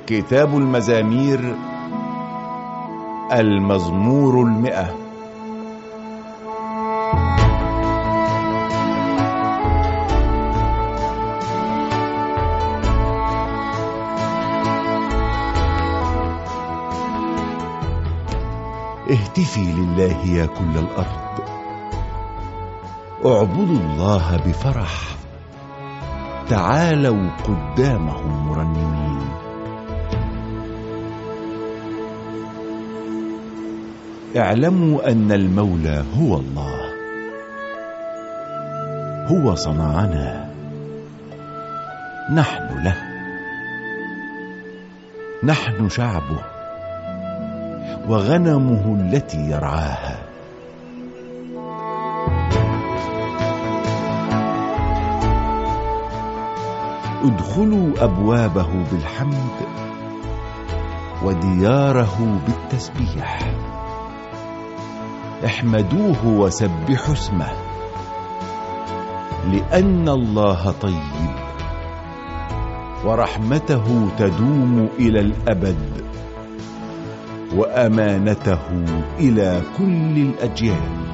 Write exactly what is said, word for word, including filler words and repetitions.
كتاب المزامير، المزمور المئة. اهتفي لله يا كل الأرض، اعبدوا الله بفرح، تعالوا قدامه مرنمين. اعلموا أن المولى هو الله، هو صنعنا، نحن له، نحن شعبه وغنمه التي يرعاها. ادخلوا أبوابه بالحمد ودياره بالتسبيح، احمدوه وسبحوا اسمه، لأن الله طيب ورحمته تدوم إلى الأبد، وأمانته إلى كل الأجيال.